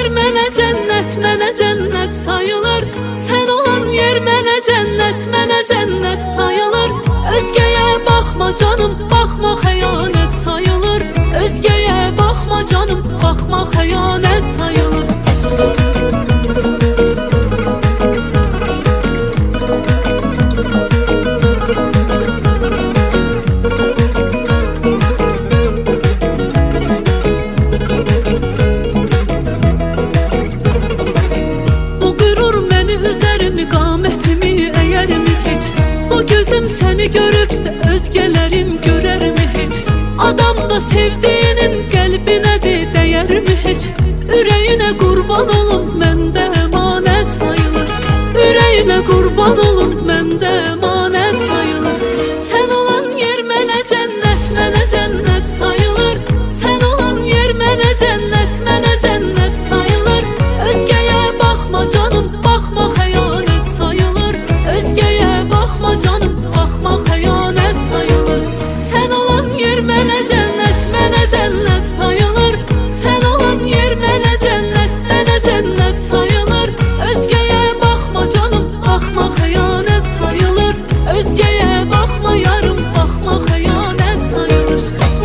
yer mənə cənnət sayılır. Sən olan yer mənə cənnət sayılır. Özgəyə baxma canım, baxma xəyanət sayılır. Özgəyə baxma canım, baxma xəyanət sayılır. Qamətimi əyərmi heç? Bu gözüm səni görübsə özgələrim görərmi heç? Adam da sevdiyinin qəlbinədir dəyərmi heç? Ürəyinə qurban olum məndə əmanət sayılır. Ürəyinə qurban olum məndə əmanət sayılır. Sən olan yer mənə cənnət sayılır. Sən olan yer mənə cənnət sayılır. Özgəyə baxma canım, baxma xəyanət sayılır. Özgəyə baxma canım, baxma xəyanət sayılır. Sən olan yer mənə cənnət sayılır. Sən olan yer mənə cənnət sayılır. Özgəyə baxma canım, baxma xəyanət sayılır. Özgəyə baxma yarım, baxma xəyanət sayılır.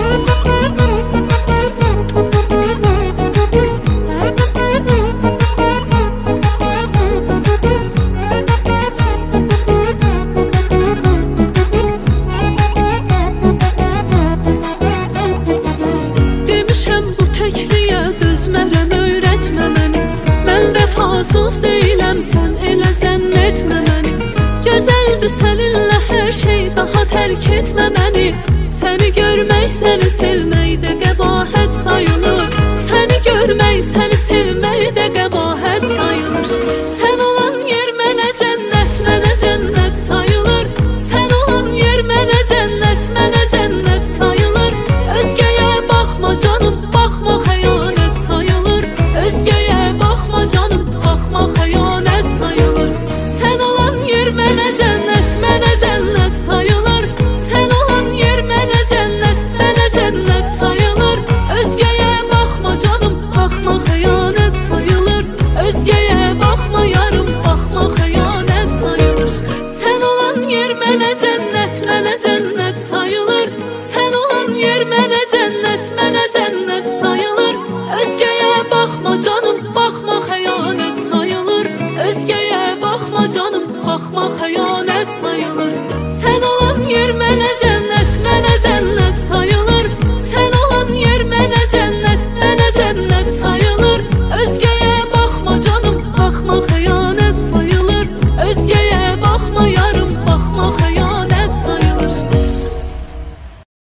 Dözmərəm, öyrətmə məni. Mən vəfasız deyiləm, sən elə zənn etmə məni. Gözəldir səninlə hər şey, daha tərk etmə məni. Səni görmək, səni sevmək də qəbahət sayılır. Səni görmək, səni sevmək də qəbahət sayılır. Sən olan yer mənə cənnət sayılır. Sən olan yer mənə cənnət sayılır. Özgəyə baxma canım, baxma xəyanət sayılır. Özgəyə baxma canım, baxma xəyanət sayılır. Sən olan yer mənə cənnət sayılır. Sən olan yer mənə cənnət sayılır. Özgəyə baxma canım, baxma xəyanət sayılır. Özgəyə baxma yarım, baxma xəyanət sayılır. Sən olan yer mənə cənnət sayılır. Sən olan yer mənə cənnət sayılır. Özgəyə baxma canım, baxma xəyanət sayılır. Özgəyə baxma canım, baxma xəyanət sayılır.